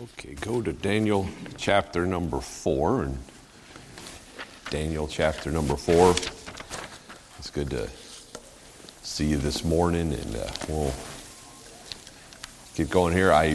Okay, go to Daniel chapter number 4. And Daniel chapter number 4. It's good to see you this morning, and we'll get going here. I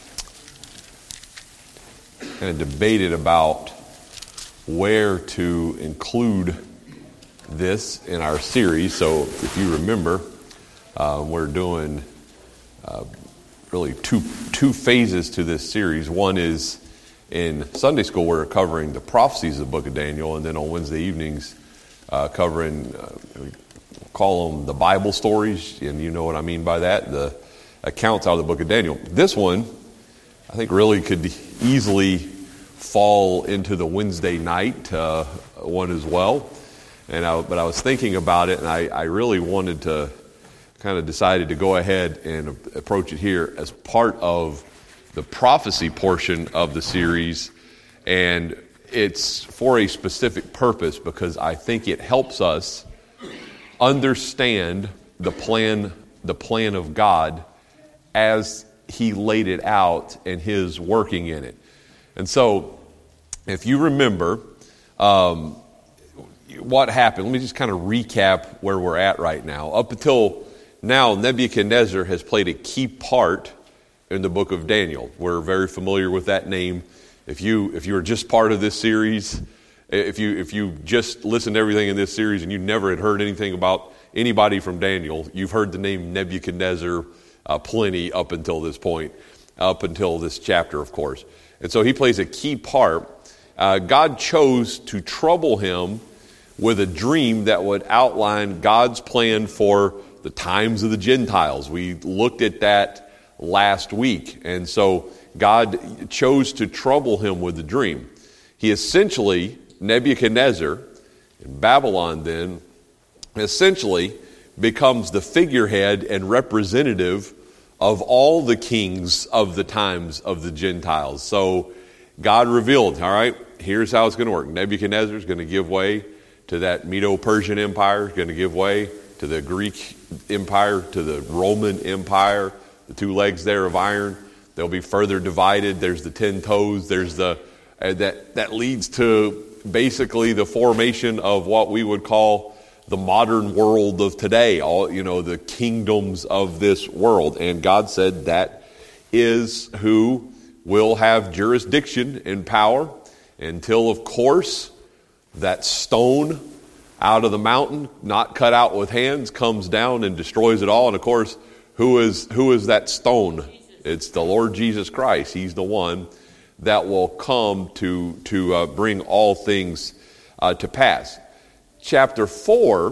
kind of debated about where to include this in our series. So if you remember, we're doing really two phases to this series. One is in Sunday school, we're covering the prophecies of the book of Daniel, and then on Wednesday evenings, covering, call them the Bible stories, and you know what I mean by that, the accounts out of the book of Daniel. This one, I think, really could easily fall into the Wednesday night one as well. But I was thinking about it, and I really wanted to kind of decided to go ahead and approach it here as part of the prophecy portion of the series, and it's for a specific purpose because I think it helps us understand the plan of God as He laid it out and His working in it. And so, if you remember what happened, let me just kind of recap where we're at right now. Up until now, Nebuchadnezzar has played a key part in the book of Daniel. We're very familiar with that name. If you were just part of this series, if you just listened to everything in this series and you never had heard anything about anybody from Daniel, you've heard the name Nebuchadnezzar plenty up until this point, up until this chapter, of course. And so he plays a key part. God chose to trouble him with a dream that would outline God's plan for the times of the Gentiles. We looked at that last week. And so God chose to trouble him with the dream. He essentially, Nebuchadnezzar, in Babylon then, essentially becomes the figurehead and representative of all the kings of the times of the Gentiles. So God revealed, all right, here's how it's going to work. Nebuchadnezzar is going to give way to that Medo-Persian Empire, is going to give way to the Greek Empire, to the Roman Empire, the two legs there of iron. They'll be further divided. There's the 10 toes. There's that leads to basically the formation of what we would call the modern world of today. All the kingdoms of this world. And God said that is who will have jurisdiction and power until, of course, that stone out of the mountain, not cut out with hands, comes down and destroys it all. And of course, who is that stone? It's the Lord Jesus Christ. He's the one that will come to bring all things to pass. Chapter 4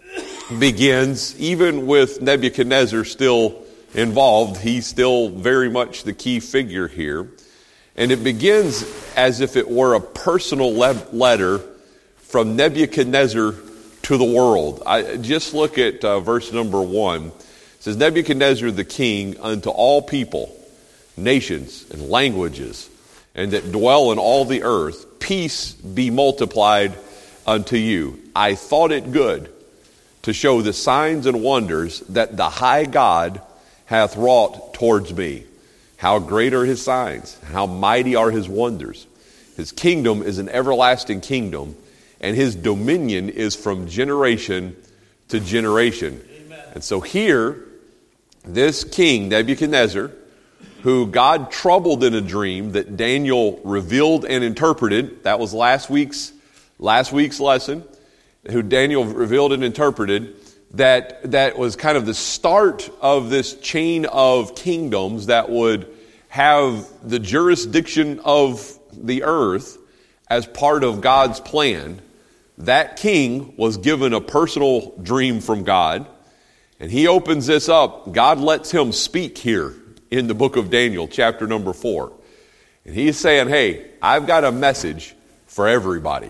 begins, even with Nebuchadnezzar still involved, he's still very much the key figure here. And it begins as if it were a personal letter from Nebuchadnezzar to the world. Just look at verse number 1. It says, Nebuchadnezzar the king unto all people, nations, and languages, and that dwell in all the earth, peace be multiplied unto you. I thought it good to show the signs and wonders that the high God hath wrought towards me. How great are his signs, how mighty are his wonders. His kingdom is an everlasting kingdom, and his dominion is from generation to generation. Amen. And so here, this king, Nebuchadnezzar, who God troubled in a dream that Daniel revealed and interpreted, that was last week's lesson, who Daniel revealed and interpreted, that was kind of the start of this chain of kingdoms that would have the jurisdiction of the earth as part of God's plan. That king was given a personal dream from God, and he opens this up. God lets him speak here in the book of Daniel, chapter number 4. And he's saying, hey, I've got a message for everybody.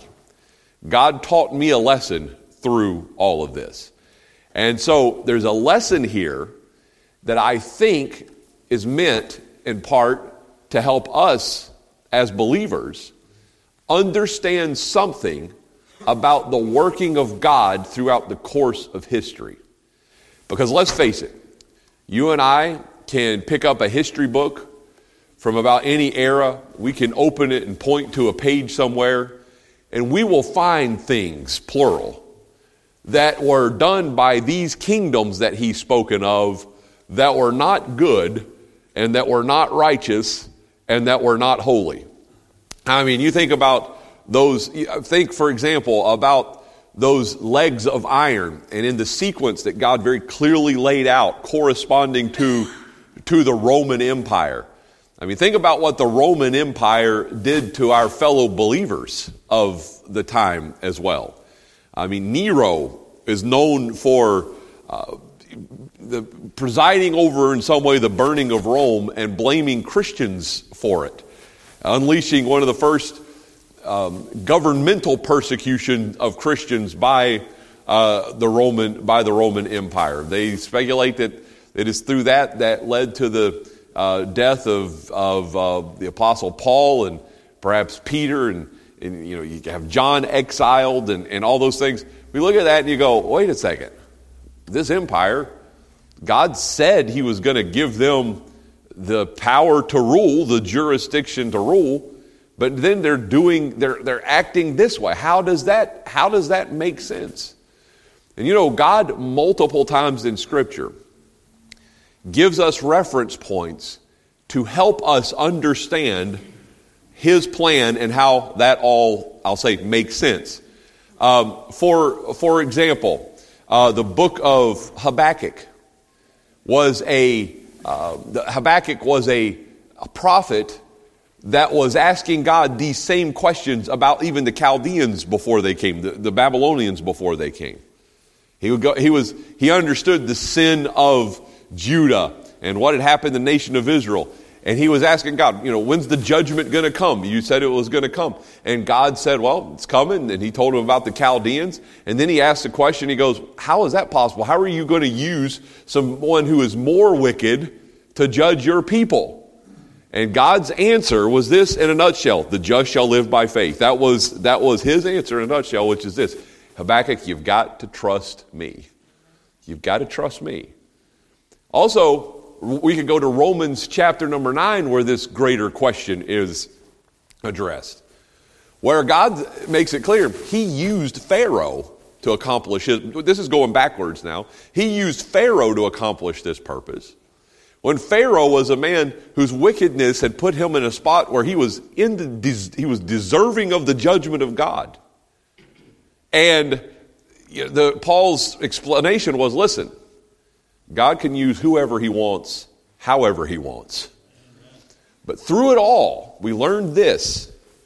God taught me a lesson through all of this. And so there's a lesson here that I think is meant in part to help us as believers understand something about the working of God throughout the course of history. Because let's face it, you and I can pick up a history book from about any era. We can open it and point to a page somewhere, and we will find things, plural, that were done by these kingdoms that he's spoken of that were not good and that were not righteous and that were not holy. I mean, you think about those, think, for example, about those legs of iron and in the sequence that God very clearly laid out corresponding to the Roman Empire. I mean, think about what the Roman Empire did to our fellow believers of the time as well. I mean, Nero is known for the presiding over in some way the burning of Rome and blaming Christians for it, unleashing one of the first governmental persecution of Christians by the Roman Empire. They speculate that it is through that led to the death of the Apostle Paul and perhaps Peter, and you have John exiled and all those things. We look at that and you go, wait a second. This empire, God said he was going to give them the power to rule, the jurisdiction to rule, but then they're acting this way. How does that make sense? And God multiple times in Scripture gives us reference points to help us understand his plan and how that all, I'll say, makes sense. For example, the book of Habakkuk was Habakkuk was a prophet that was asking God these same questions about even the Chaldeans before they came, the Babylonians before they came. He understood the sin of Judah and what had happened to the nation of Israel. And he was asking God, when's the judgment going to come? You said it was going to come. And God said, well, it's coming. And he told him about the Chaldeans. And then he asked the question, he goes, how is that possible? How are you going to use someone who is more wicked to judge your people? And God's answer was this in a nutshell: the just shall live by faith. That was his answer in a nutshell, which is this: Habakkuk, you've got to trust me. You've got to trust me. Also, we can go to Romans chapter number 9, where this greater question is addressed, where God makes it clear he used Pharaoh to accomplish this is going backwards now. He used Pharaoh to accomplish this purpose. When Pharaoh was a man whose wickedness had put him in a spot where he was deserving of the judgment of God. And Paul's explanation was, listen, God can use whoever he wants, however he wants. But through it all, we learned this,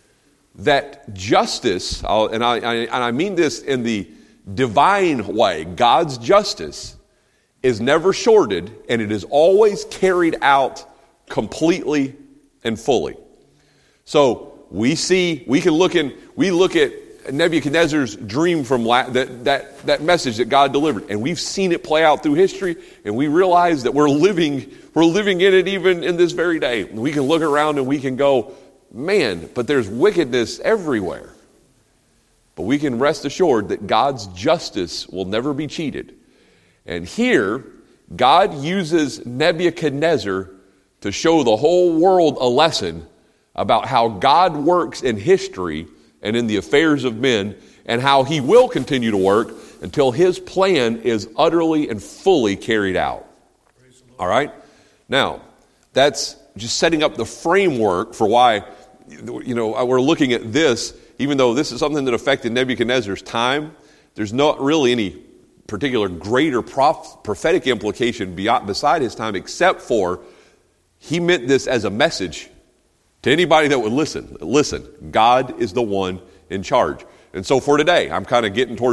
that justice, and I mean this in the divine way, God's justice is never shorted, and it is always carried out completely and fully. So we look at Nebuchadnezzar's dream from that message that God delivered, and we've seen it play out through history, and we realize that we're living in it even in this very day. We can look around and we can go, man, but there's wickedness everywhere. But we can rest assured that God's justice will never be cheated. And here, God uses Nebuchadnezzar to show the whole world a lesson about how God works in history and in the affairs of men, and how he will continue to work until his plan is utterly and fully carried out. All right? Now, that's just setting up the framework for why, we're looking at this, even though this is something that affected Nebuchadnezzar's time. There's not really any particular greater prophetic implication beside his time, except for he meant this as a message to anybody that would listen. Listen, God is the one in charge. And so for today, I'm kind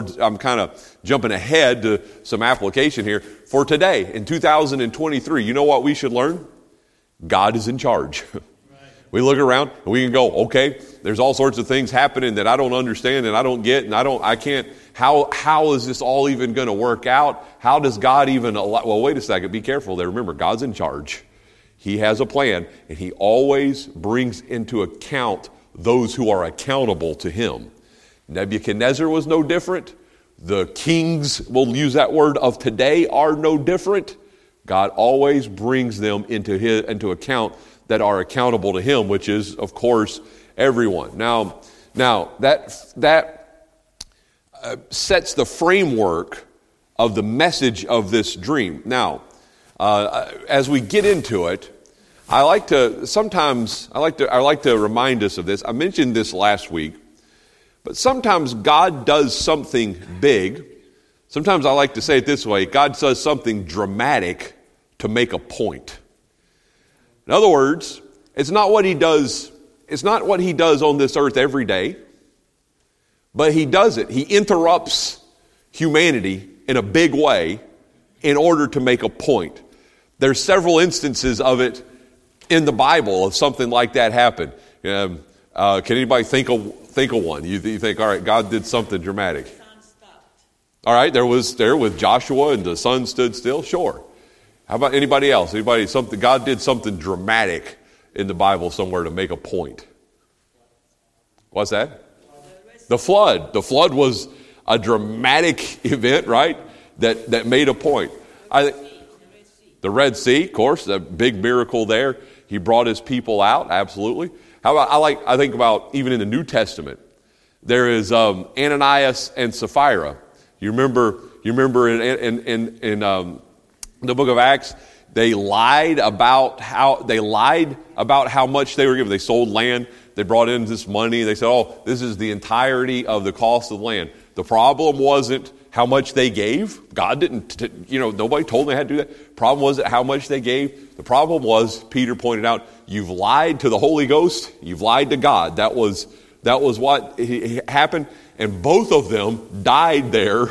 of jumping ahead to some application here. For today, in 2023, you know what we should learn? God is in charge. We look around and we can go, okay, there's all sorts of things happening that I don't understand and I don't get and I can't, how is this all even going to work out? How does God even allow, well, wait a second, be careful there. Remember, God's in charge. He has a plan, and he always brings into account those who are accountable to him. Nebuchadnezzar was no different. The kings, we'll use that word, of today are no different. God always brings them into account that are accountable to him, which is, of course, everyone. Now that sets the framework of the message of this dream. Now, as we get into it, I like to remind us of this. I mentioned this last week, but sometimes God does something big. Sometimes I like to say it this way: God does something dramatic to make a point. In other words, it's not what he does on this earth every day, but he does it. He interrupts humanity in a big way in order to make a point. There's several instances of it in the Bible of something like that happen. Can anybody think of one? You think, all right, God did something dramatic. All right, there with Joshua and the sun stood still. Sure. How about anybody else? God did something dramatic in the Bible somewhere to make a point. What's that? The flood. The flood was a dramatic event, right? That made a point. The Red Sea, of course, a big miracle there. He brought his people out, absolutely. How about I think about even in the New Testament, there is Ananias and Sapphira. You remember in the book of Acts, they lied about how much they were given. They sold land. They brought in this money. They said, "Oh, this is the entirety of the cost of the land." The problem wasn't how much they gave. God didn't, nobody told them they had to do that. Problem wasn't how much they gave. The problem was, Peter pointed out, you've lied to the Holy Ghost. You've lied to God. That was what happened. And both of them died there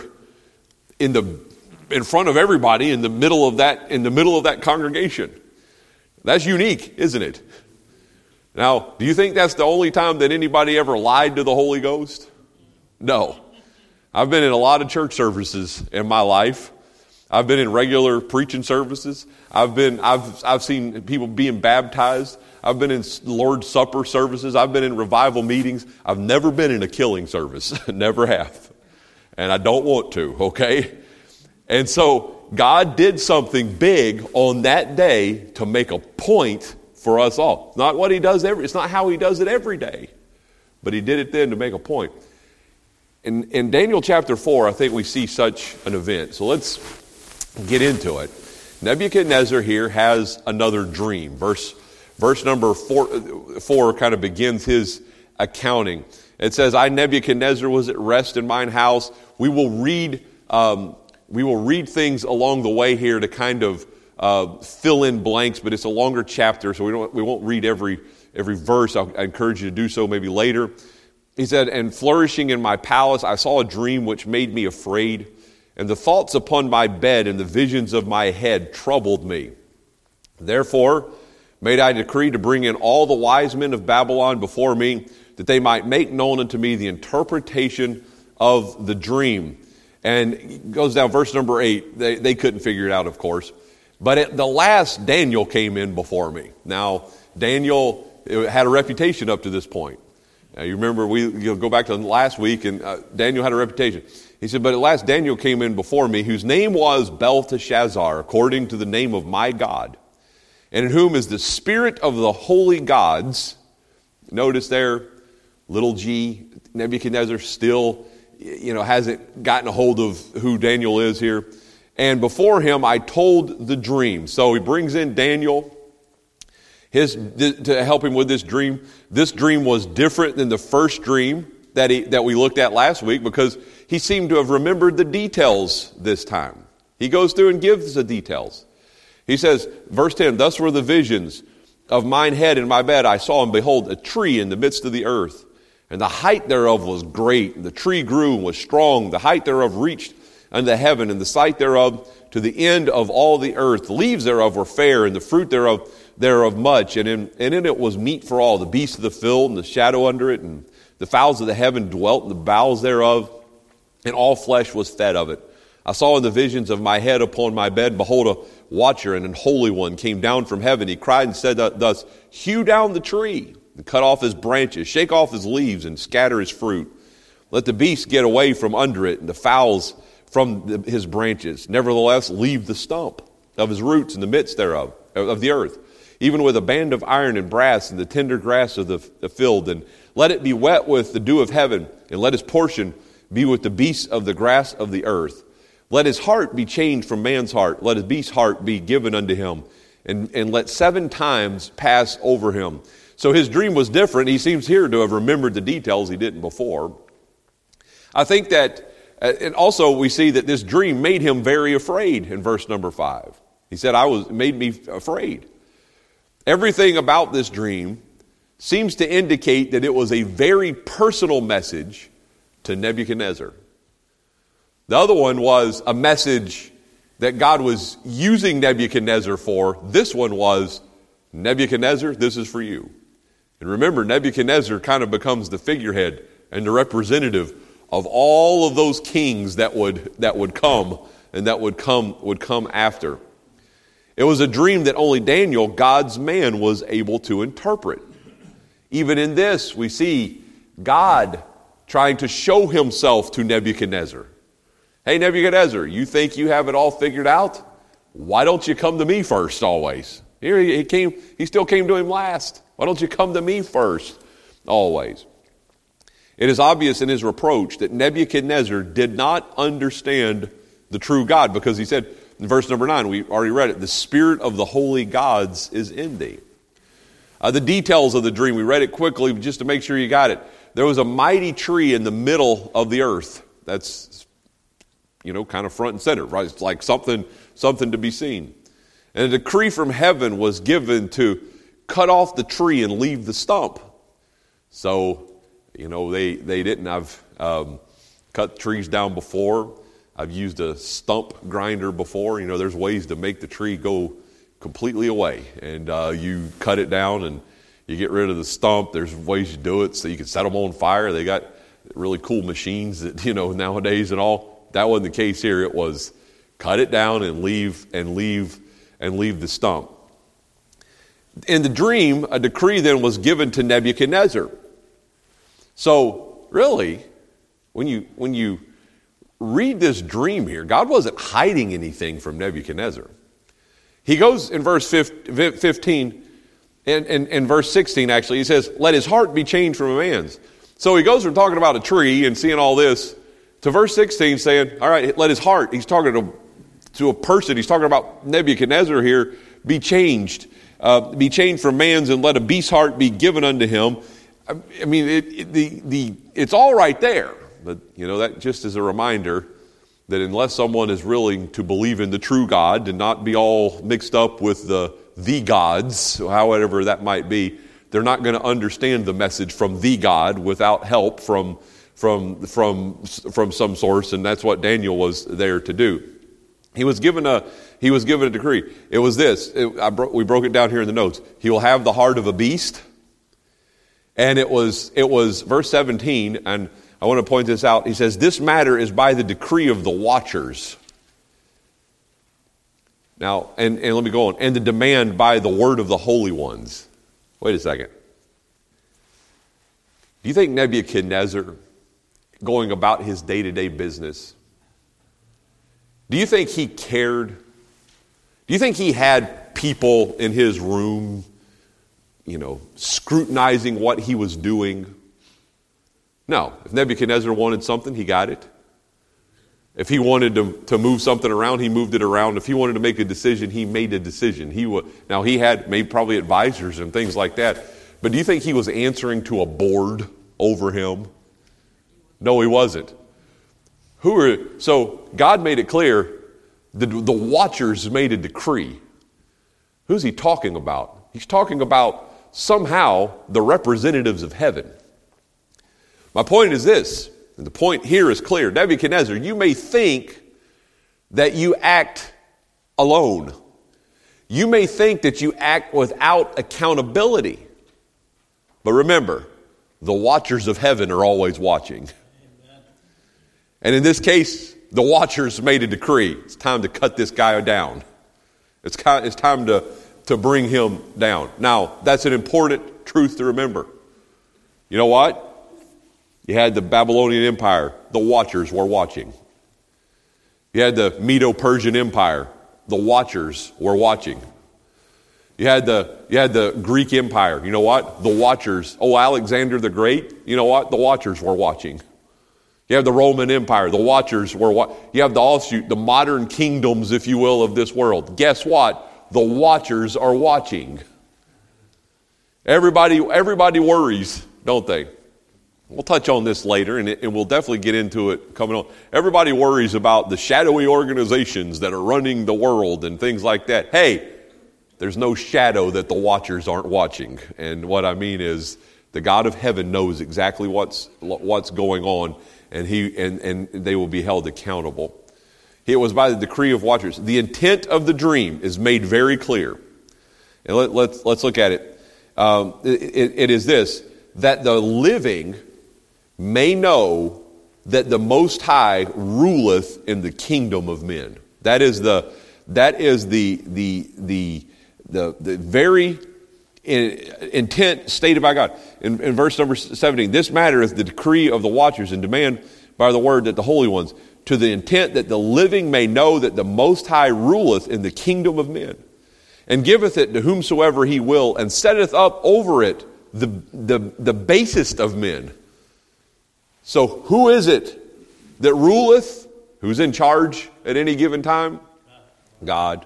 in front of everybody in the middle of that congregation. That's unique, isn't it? Now, do you think that's the only time that anybody ever lied to the Holy Ghost? No. I've been in a lot of church services in my life. I've been in regular preaching services. I've seen people being baptized. I've been in Lord's Supper services. I've been in revival meetings. I've never been in a killing service. Never have. And I don't want to, okay? And so God did something big on that day to make a point for us all. It's not what he does it's not how he does it every day, but he did it then to make a point. In Daniel chapter 4, I think we see such an event. So let's get into it. Nebuchadnezzar here has another dream. Verse number 4 kind of begins his accounting. It says, "I, Nebuchadnezzar, was at rest in mine house." We will read things along the way here to kind of fill in blanks, but it's a longer chapter, so we won't read every verse. I encourage you to do so maybe later. He said, "And flourishing in my palace, I saw a dream which made me afraid, and the thoughts upon my bed and the visions of my head troubled me. Therefore made I decree to bring in all the wise men of Babylon before me, that they might make known unto me the interpretation of the dream." And it goes down, verse number 8. They couldn't figure it out, of course. "But at the last, Daniel came in before me." Now, Daniel had a reputation up to this point. Now, you remember, you'll go back to last week, and Daniel had a reputation. He said, "But at last Daniel came in before me, whose name was Belteshazzar, according to the name of my God, and in whom is the spirit of the holy gods." Notice there, little g, Nebuchadnezzar still, hasn't gotten a hold of who Daniel is here. "And before him I told the dream." So he brings in Daniel to help him with this dream. This dream was different than the first dream that we looked at last week, because he seemed to have remembered the details this time. He goes through and gives the details. He says, verse 10, "Thus were the visions of mine head in my bed. I saw, and behold, a tree in the midst of the earth, and the height thereof was great, and the tree grew and was strong. The height thereof reached unto heaven, and the sight thereof to the end of all the earth. The leaves thereof were fair, and the fruit thereof much, and in it was meat for all. The beasts of the field, and the shadow under it, and the fowls of the heaven dwelt in the boughs thereof, and all flesh was fed of it. I saw in the visions of my head upon my bed, behold, a watcher and an holy one came down from heaven. He cried and said thus, Hew down the tree, and cut off his branches, shake off his leaves, and scatter his fruit. Let the beasts get away from under it, and the fowls from his branches. Nevertheless, leave the stump of his roots in the midst thereof, of the earth. even with a band of iron and brass and the tender grass of the field. And let it be wet with the dew of heaven, and let his portion be with the beasts of the grass of the earth. Let his heart be changed from man's heart. Let his beast's heart be given unto him. And let 7 times pass over him. So his dream was different. He seems here to have remembered the details he didn't before. I think that, and also we see that this dream made him very afraid in verse number 5. He said, made me afraid. Everything about this dream seems to indicate that it was a very personal message to Nebuchadnezzar. The other one was a message that God was using Nebuchadnezzar for. This one was, Nebuchadnezzar, this is for you. And remember, Nebuchadnezzar kind of becomes the figurehead and the representative of all of those kings that would come and that would come after. It was a dream that only Daniel, God's man, was able to interpret. Even in this, we see God trying to show himself to Nebuchadnezzar. Hey, Nebuchadnezzar, you think you have it all figured out? Why don't you come to me first always? Here he still came to him last. Why don't you come to me first always? It is obvious in his reproach that Nebuchadnezzar did not understand the true God, because he said in verse number 9, we already read it, the spirit of the holy gods is in thee. The details of the dream, we read it quickly just to make sure you got it. There was a mighty tree in the middle of the earth. That's, kind of front and center, right? It's like something to be seen. And a decree from heaven was given to cut off the tree and leave the stump. So, they didn't. I've cut trees down before. I've used a stump grinder before. There's ways to make the tree go completely away. And you cut it down and you get rid of the stump. There's ways to do it so you can set them on fire. They got really cool machines that, nowadays and all. That wasn't the case here. It was cut it down and leave the stump. In the dream, a decree then was given to Nebuchadnezzar. So, really, when you read this dream here, God wasn't hiding anything from Nebuchadnezzar. He goes in verse 15, and verse 16 actually, he says, let his heart be changed from a man's. So he goes from talking about a tree and seeing all this to verse 16 saying, all right, let his heart, he's talking to a person, he's talking about Nebuchadnezzar here, be changed from man's, and let a beast's heart be given unto him. I mean, it's all right there, but that just is a reminder that unless someone is willing to believe in the true God and not be all mixed up with the gods, however that might be, they're not going to understand the message from the God without help from some source, and that's what Daniel was there to do. He was given a decree. It was this. We broke it down here in the notes. He will have the heart of a beast. And it was verse 17, and I want to point this out. He says, this matter is by the decree of the watchers. Now, and let me go on. And the demand by the word of the holy ones. Wait a second. Do you think Nebuchadnezzar, going about his day-to-day business, do you think he cared? Do you think he had people in his room, scrutinizing what he was doing? No. If Nebuchadnezzar wanted something, he got it. If he wanted to move something around, he moved it around. If he wanted to make a decision, he made a decision. Now, he had maybe probably advisors and things like that. But do you think he was answering to a board over him? No, he wasn't. So God made it clear, the watchers made a decree. Who's he talking about? He's talking about somehow the representatives of heaven. My point is this, and the point here is clear. Nebuchadnezzar, you may think that you act alone. You may think that you act without accountability. But remember, the watchers of heaven are always watching. And in this case, the watchers made a decree. It's time to cut this guy down. It's time to bring him down. Now, that's an important truth to remember. You know what? You had the Babylonian Empire. The watchers were watching. You had the Medo-Persian Empire. The watchers were watching. You had the Greek Empire. You know what? The Watchers. Oh, Alexander the Great. You know what? The Watchers were watching. You have the Roman Empire. The Watchers were watching. You have the offshoot, the modern kingdoms, if you will, of this world. Guess what? The Watchers are watching. Everybody worries, don't they? We'll touch on this later, and we'll definitely get into it coming on. Everybody worries about the shadowy organizations that are running the world and things like that. Hey, there's no shadow that the Watchers aren't watching. And what I mean is the God of heaven knows exactly what's going on, and they will be held accountable. It was by the decree of Watchers. The intent of the dream is made very clear. And let's look at it. It is this, that the living may know that the Most High ruleth in the kingdom of men. That is the very intent stated by God. In verse number 17, this matter is the decree of the Watchers and demand by the word that the holy ones, to the intent that the living may know that the Most High ruleth in the kingdom of men, and giveth it to whomsoever he will, and setteth up over it the basest of men. So who is it that ruleth? Who's in charge at any given time? God.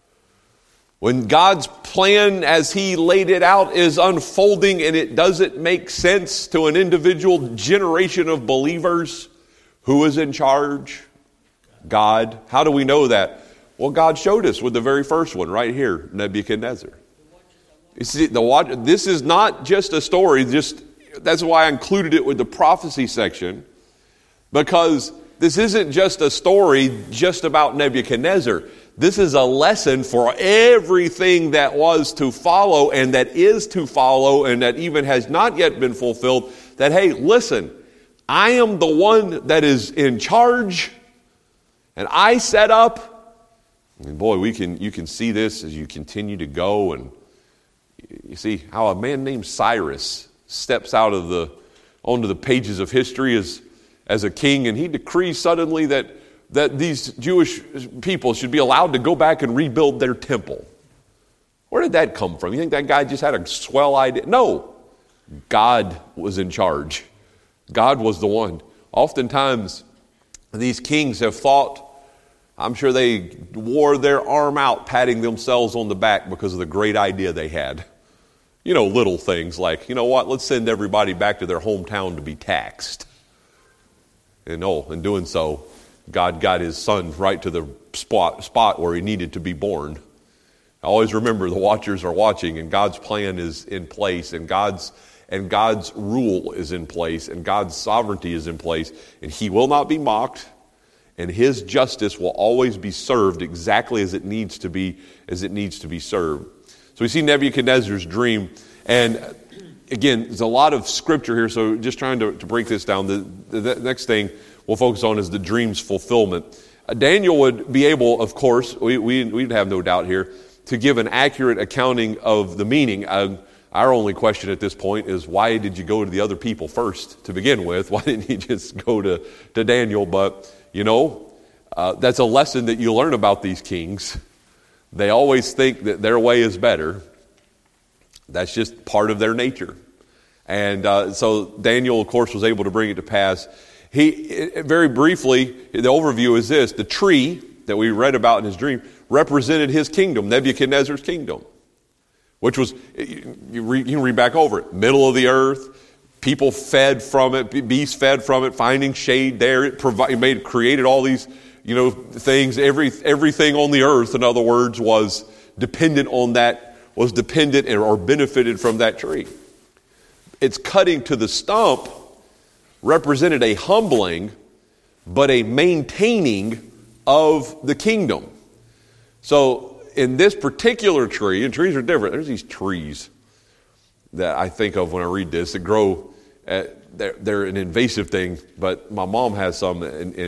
When God's plan as he laid it out is unfolding and it doesn't make sense to an individual generation of believers, who is in charge? God. How do we know that? Well, God showed us with the very first one right here, Nebuchadnezzar. You see, this is not just a story, that's why I included it with the prophecy section, because this isn't just a story just about Nebuchadnezzar. This is a lesson for everything that was to follow and that is to follow and that even has not yet been fulfilled, that, hey, listen, I am the one that is in charge, and I set up. And boy, you can see this as you continue to go, and you see how a man named Cyrus steps out of onto the pages of history as a king, and he decrees suddenly that these Jewish people should be allowed to go back and rebuild their temple. Where did that come from? You think that guy just had a swell idea? No, God was in charge. God was the one. Oftentimes, these kings have thought, I'm sure they wore their arm out patting themselves on the back because of the great idea they had. You know, little things like, you know what, let's send everybody back to their hometown to be taxed. And in doing so, God got his son right to the spot where he needed to be born. I always remember the Watchers are watching, and God's plan is in place, and God's rule is in place, and God's sovereignty is in place, and he will not be mocked. And his justice will always be served exactly as it needs to be served. So we see Nebuchadnezzar's dream, and again, there's a lot of scripture here, so just trying to break this down. The next thing we'll focus on is the dream's fulfillment. Daniel would be able, of course, we'd have no doubt here, to give an accurate accounting of the meaning. Our only question at this point is, why did you go to the other people first to begin with? Why didn't you just go to Daniel? But that's a lesson that you learn about these kings. They always think that their way is better. That's just part of their nature. And so Daniel, of course, was able to bring it to pass. Very briefly, the overview is this. The tree that we read about in his dream represented his kingdom, Nebuchadnezzar's kingdom, which was, you can read back over it, middle of the earth. People fed from it, beasts fed from it, finding shade there. It created all these, things. Everything on the earth, in other words, was dependent on that, or benefited from that tree. Its cutting to the stump represented a humbling, but a maintaining of the kingdom. So in this particular tree, and trees are different, there's these trees that I think of when I read this that grow. They're an invasive thing, but my mom has some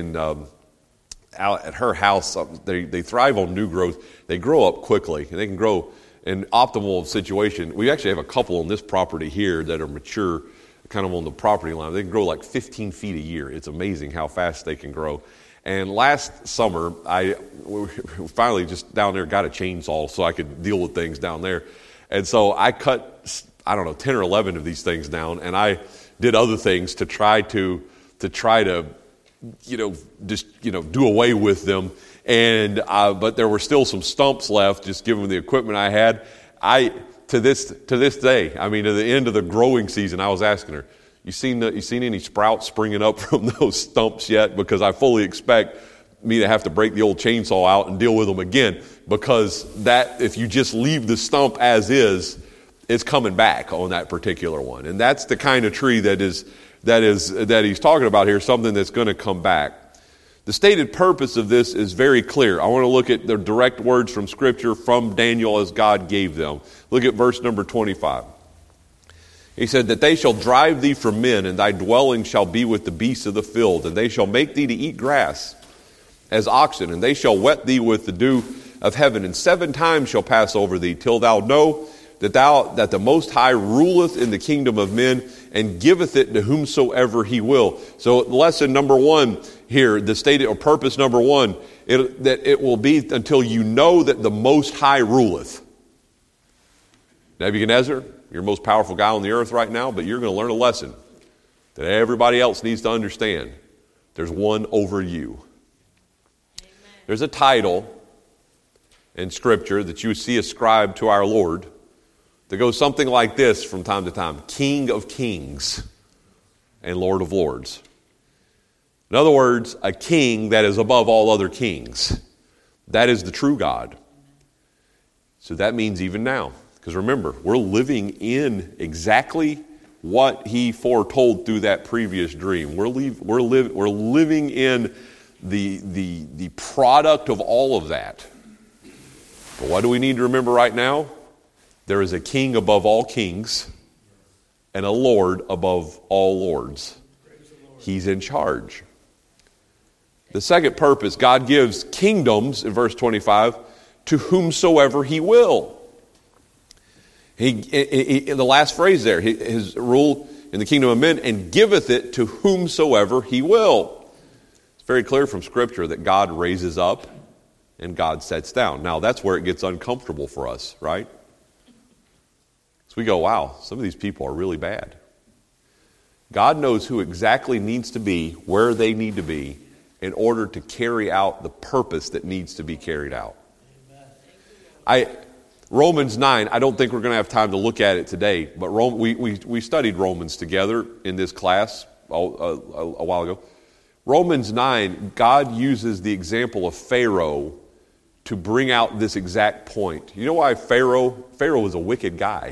out at her house. They thrive on new growth. They grow up quickly, and they can grow in optimal situation. We actually have a couple on this property here that are mature, kind of on the property line. They can grow like 15 feet a year. It's amazing how fast they can grow. And last summer, we finally just down there got a chainsaw so I could deal with things down there. And so I cut, 10 or 11 of these things down, and I did other things to try to do away with them. And but there were still some stumps left, just given the equipment I had. To this day, to the end of the growing season, I was asking her, You seen any sprouts springing up from those stumps yet? Because I fully expect me to have to break the old chainsaw out and deal with them again. Because that, if you just leave the stump as is, it's coming back on that particular one. And that's the kind of tree that he's talking about here, something that's going to come back. The stated purpose of this is very clear. I want to look at the direct words from Scripture from Daniel as God gave them. Look at verse number 25. He said, that they shall drive thee from men, and thy dwelling shall be with the beasts of the field, and they shall make thee to eat grass as oxen, and they shall wet thee with the dew of heaven, and 7 times shall pass over thee, till thou know that the Most High ruleth in the kingdom of men, and giveth it to whomsoever he will. So lesson number 1 here, the stated or purpose number 1, that it will be until you know that the Most High ruleth. Nebuchadnezzar, you're the most powerful guy on the earth right now, but you're going to learn a lesson that everybody else needs to understand. There's one over you. Amen. There's a title in Scripture that you see ascribed to our Lord that goes something like this from time to time: King of Kings and Lord of Lords. In other words, a king that is above all other kings. That is the true God. So that means even now. Because remember, we're living in exactly what he foretold through that previous dream. We're living in the product of all of that. But what do we need to remember right now? There is a king above all kings and a Lord above all lords. He's in charge. The second purpose, God gives kingdoms, in verse 25, to whomsoever he will. In the last phrase there, his rule in the kingdom of men, and giveth it to whomsoever he will. It's very clear from Scripture that God raises up and God sets down. Now, that's where it gets uncomfortable for us, right? So we go, wow, some of these people are really bad. God knows who exactly needs to be where they need to be in order to carry out the purpose that needs to be carried out. Romans 9, I don't think we're going to have time to look at it today, but we studied Romans together in this class a while ago. Romans 9, God uses the example of Pharaoh to bring out this exact point. You know why Pharaoh was a wicked guy.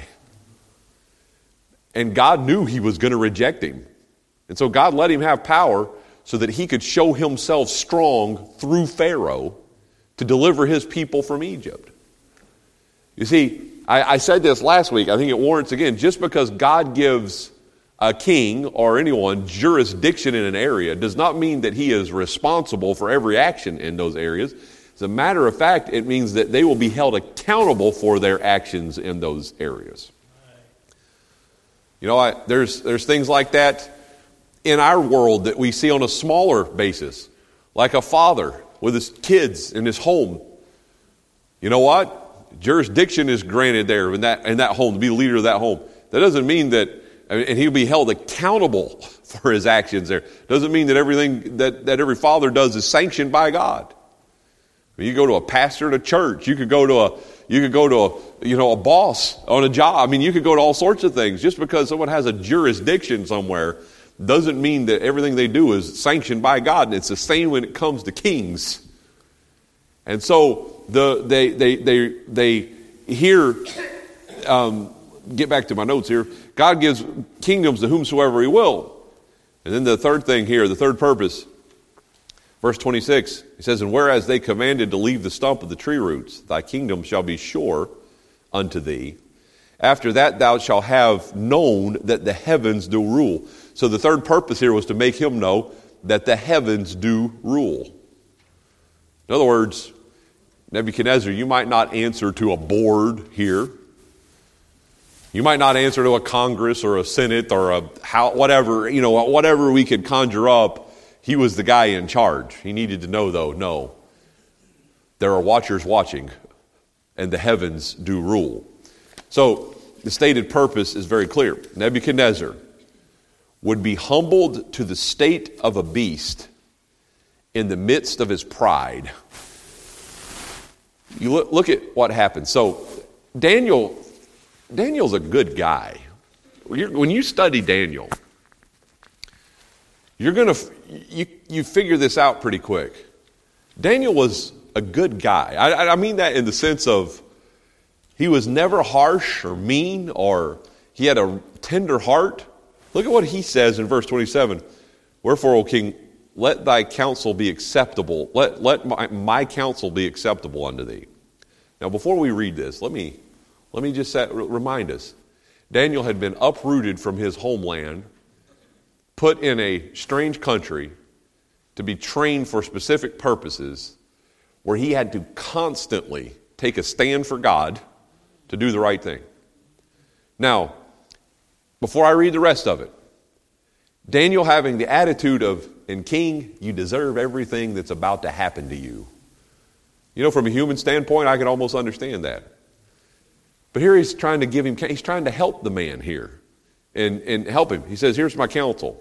And God knew he was going to reject him. And so God let him have power so that he could show himself strong through Pharaoh to deliver his people from Egypt. You see, I said this last week, I think it warrants again, just because God gives a king or anyone jurisdiction in an area does not mean that he is responsible for every action in those areas. As a matter of fact, it means that they will be held accountable for their actions in those areas. You know, there's things like that in our world that we see on a smaller basis, like a father with his kids in his home. You know what? Jurisdiction is granted there in that home, to be the leader of that home. That doesn't mean that, and he'll be held accountable for his actions there. Doesn't mean that everything that every father does is sanctioned by God. You go to a pastor at a church. You could go to a boss on a job. I mean, you could go to all sorts of things. Just because someone has a jurisdiction somewhere doesn't mean that everything they do is sanctioned by God. And it's the same when it comes to kings. And so they here. Get back to my notes here. God gives kingdoms to whomsoever he will. And then the third thing here, the third purpose, verse 26, he says, and whereas they commanded to leave the stump of the tree roots, thy kingdom shall be sure unto thee. After that thou shalt have known that the heavens do rule. So the third purpose here was to make him know that the heavens do rule. In other words, Nebuchadnezzar, you might not answer to a board here. You might not answer to a Congress or a Senate or whatever we could conjure up he was the guy in charge. He needed to know, though, no, there are watchers watching, and the heavens do rule. So the stated purpose is very clear. Nebuchadnezzar would be humbled to the state of a beast in the midst of his pride. You look at what happened. So Daniel's a good guy. When you study Daniel, you figure this out pretty quick. Daniel was a good guy. I mean that in the sense of he was never harsh or mean, or he had a tender heart. Look at what he says in verse 27. Wherefore, O king, let thy counsel be acceptable. Let my counsel be acceptable unto thee. Now, before we read this, let me just remind us. Daniel had been uprooted from his homeland, put in a strange country to be trained for specific purposes, where he had to constantly take a stand for God to do the right thing. Now, before I read the rest of it, Daniel having the attitude of, and king, you deserve everything that's about to happen to you. You know, from a human standpoint, I can almost understand that. But here he's trying to he's trying to help the man here and help him. He says, here's my counsel.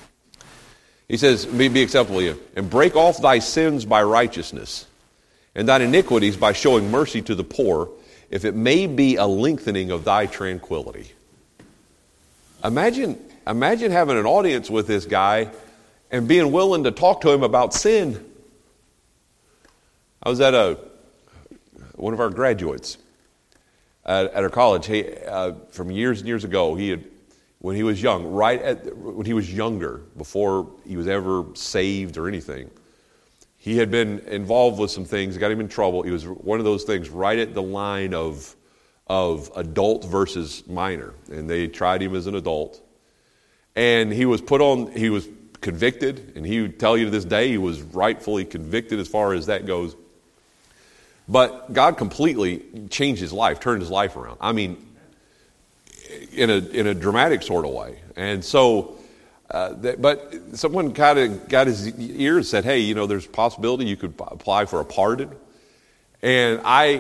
He says, be acceptable to you, and break off thy sins by righteousness, and thine iniquities by showing mercy to the poor, if it may be a lengthening of thy tranquility. Imagine having an audience with this guy and being willing to talk to him about sin. I was at one of our graduates at our college. From years and years ago, when he was young, when he was younger, before he was ever saved or anything, he had been involved with some things that got him in trouble. He was one of those things right at the line of adult versus minor, and they tried him as an adult. And he was convicted, and he would tell you to this day he was rightfully convicted as far as that goes. But God completely changed his life, turned his life around. I mean, in a dramatic sort of way. And so, but someone kind of got his ear and said, hey, you know, there's a possibility you could apply for a pardon. And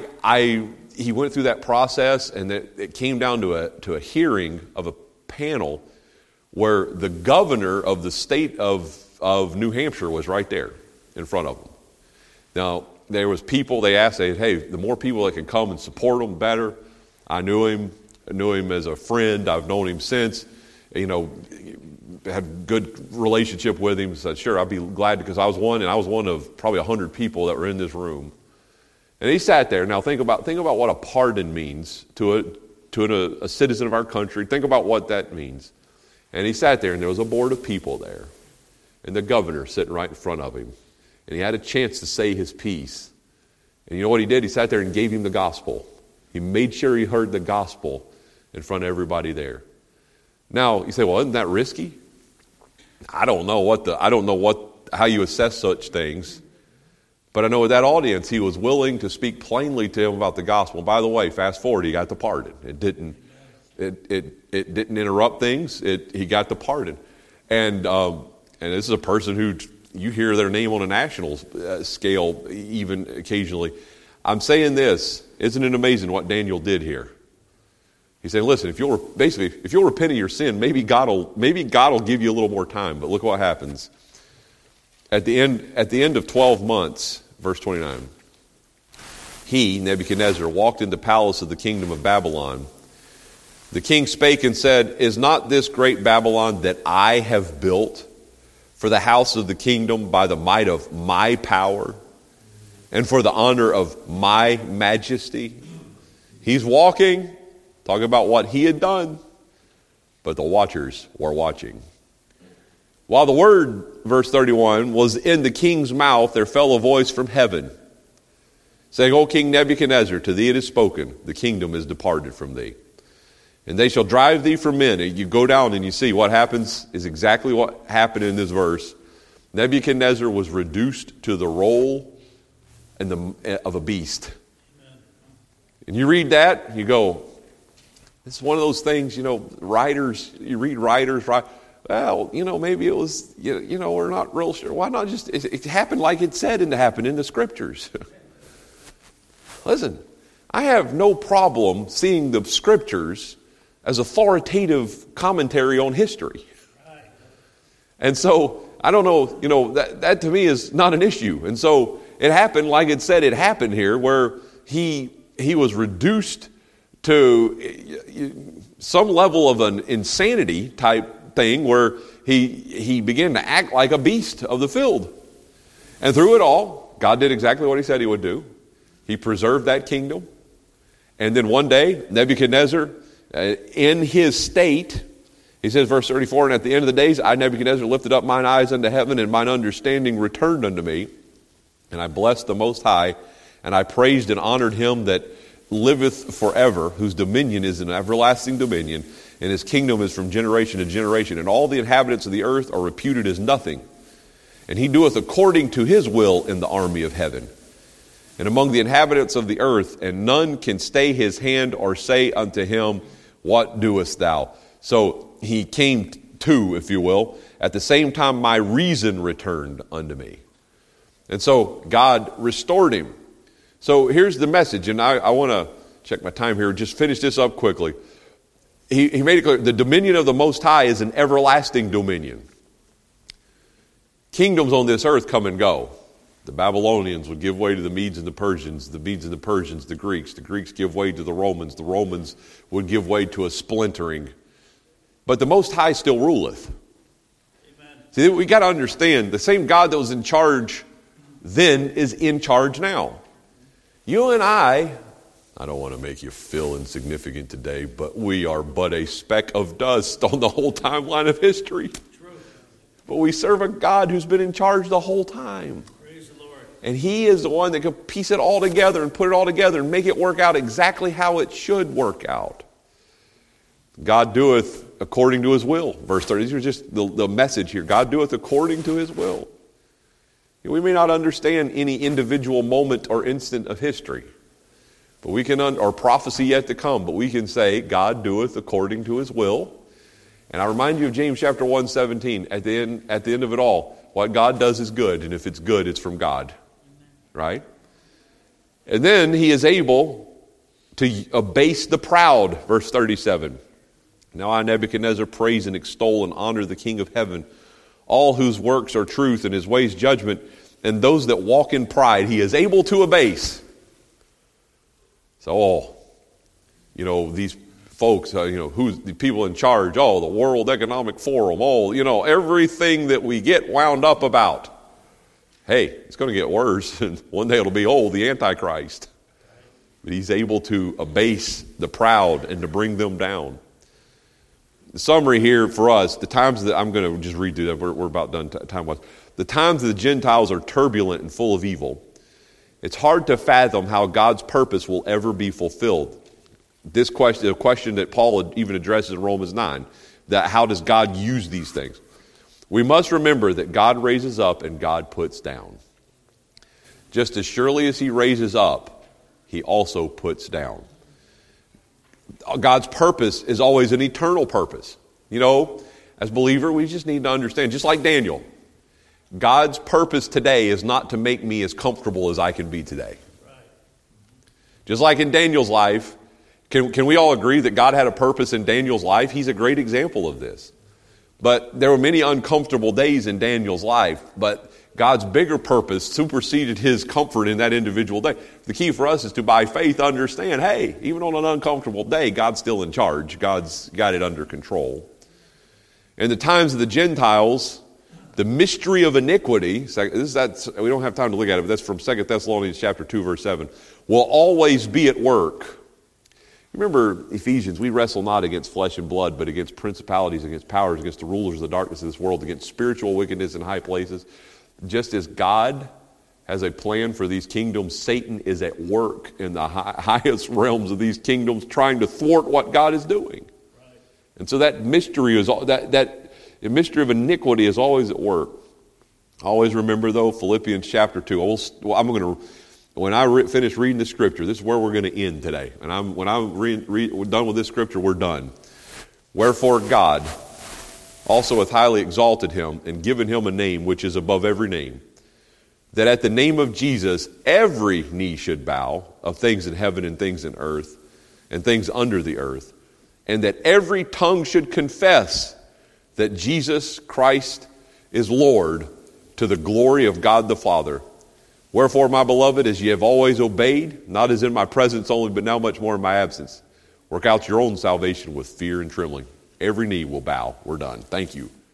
he went through that process, and it came down to a hearing of a panel where the governor of the state of New Hampshire was right there in front of him. Now, there was people, they asked, hey, the more people that can come and support him, better. I knew him as a friend. I've known him since, you know, had good relationship with him. Said, sure, I'd be glad, because I was one of probably 100 people that were in this room. And he sat there. Now think about what a pardon means to a citizen of our country. Think about what that means. And he sat there, and there was a board of people there, and the governor sitting right in front of him. And he had a chance to say his piece. And you know what he did? He sat there and gave him the gospel. He made sure he heard the gospel in front of everybody there. Now, you say, well, isn't that risky? I don't know how you assess such things. But I know with that audience, he was willing to speak plainly to him about the gospel. And by the way, fast forward, he got the pardon. It didn't interrupt things. He got the pardon. And this is a person who, you hear their name on a national scale even occasionally. I'm saying this, isn't it amazing what Daniel did here? He said, listen, if you'll repent of your sin, maybe God will give you a little more time. But look what happens. At the end of 12 months, verse 29, he, Nebuchadnezzar, walked in the palace of the kingdom of Babylon. The king spake and said, is not this great Babylon that I have built for the house of the kingdom by the might of my power and for the honor of my majesty? He's walking, talking about what he had done, but the watchers were watching. While the word, verse 31, was in the king's mouth, there fell a voice from heaven, saying, O King Nebuchadnezzar, to thee it is spoken, the kingdom is departed from thee. And they shall drive thee from men. And you go down and you see what happens is exactly what happened in this verse. Nebuchadnezzar was reduced to the role of a beast. And you read that, you go, this is one of those things, you know, you read writers, right? well, maybe it was, we're not real sure. Why not just, it happened like it said to happen in the Scriptures. Listen, I have no problem seeing the Scriptures as authoritative commentary on history. And so, I don't know, that to me is not an issue. And so, it happened like it said it happened here, where he was reduced to some level of an insanity type thing where he began to act like a beast of the field. And through it all, God did exactly what he said he would do. He preserved that kingdom. And then one day, Nebuchadnezzar, in his state, he says, verse 34, and at the end of the days, I, Nebuchadnezzar, lifted up mine eyes unto heaven, and mine understanding returned unto me. And I blessed the Most High, and I praised and honored him that liveth forever, whose dominion is an everlasting dominion, and his kingdom is from generation to generation. And all the inhabitants of the earth are reputed as nothing. And he doeth according to his will in the army of heaven, and among the inhabitants of the earth, and none can stay his hand or say unto him, what doest thou? So he came to, if you will, at the same time my reason returned unto me. And so God restored him. So here's the message, and I want to check my time here, just finish this up quickly. He made it clear, the dominion of the Most High is an everlasting dominion. Kingdoms on this earth come and go. The Babylonians would give way to the Medes and the Persians, the Medes and the Persians, the Greeks give way to the Romans would give way to a splintering. But the Most High still ruleth. Amen. See, we got to understand, the same God that was in charge then is in charge now. You and I don't want to make you feel insignificant today, but we are but a speck of dust on the whole timeline of history. True. But we serve a God who's been in charge the whole time. Praise the Lord. And he is the one that can piece it all together and put it all together and make it work out exactly how it should work out. God doeth according to his will. Verse 30, these are just the message here. God doeth according to his will. We may not understand any individual moment or instant of history, but we can, or prophecy yet to come, but we can say God doeth according to his will. And I remind you of James chapter 1:17. At the end of it all, what God does is good, and if it's good, it's from God. Right? And then he is able to abase the proud, verse 37. Now I, Nebuchadnezzar, praise and extol and honor the King of heaven, all whose works are truth and his ways judgment, and those that walk in pride he is able to abase. So, these folks, who's the people in charge? Oh, the World Economic Forum. Oh, everything that we get wound up about. Hey, it's going to get worse. And one day it'll be, the Antichrist. But he's able to abase the proud and to bring them down. The summary here for us, the times that I'm going to just read through that, we're about done time-wise. The times that the Gentiles are turbulent and full of evil. It's hard to fathom how God's purpose will ever be fulfilled. This question, a question that Paul even addresses in Romans 9, that how does God use these things? We must remember that God raises up and God puts down. Just as surely as he raises up, he also puts down. God's purpose is always an eternal purpose. As believer, we just need to understand, just like Daniel, God's purpose today is not to make me as comfortable as I can be today. Just like in Daniel's life, can we all agree that God had a purpose in Daniel's life? He's a great example of this. But there were many uncomfortable days in Daniel's life, but God's bigger purpose superseded his comfort in that individual day. The key for us is to, by faith, understand, hey, even on an uncomfortable day, God's still in charge. God's got it under control. In the times of the Gentiles, the mystery of iniquity, we don't have time to look at it, but that's from 2 Thessalonians chapter 2, verse 7, will always be at work. Remember Ephesians, we wrestle not against flesh and blood, but against principalities, against powers, against the rulers of the darkness of this world, against spiritual wickedness in high places. Just as God has a plan for these kingdoms, Satan is at work in the highest realms of these kingdoms trying to thwart what God is doing. Right. And so that mystery is that the mystery of iniquity is always at work. Always remember, though, Philippians chapter 2. When I finish reading the scripture, this is where we're going to end today. And we're done with this scripture, we're done. Wherefore God, also hath highly exalted him, and given him a name which is above every name, that at the name of Jesus every knee should bow, of things in heaven and things in earth and things under the earth, and that every tongue should confess that Jesus Christ is Lord, to the glory of God the Father. Wherefore, my beloved, as ye have always obeyed, not as in my presence only, but now much more in my absence, work out your own salvation with fear and trembling. Every knee will bow. We're done. Thank you.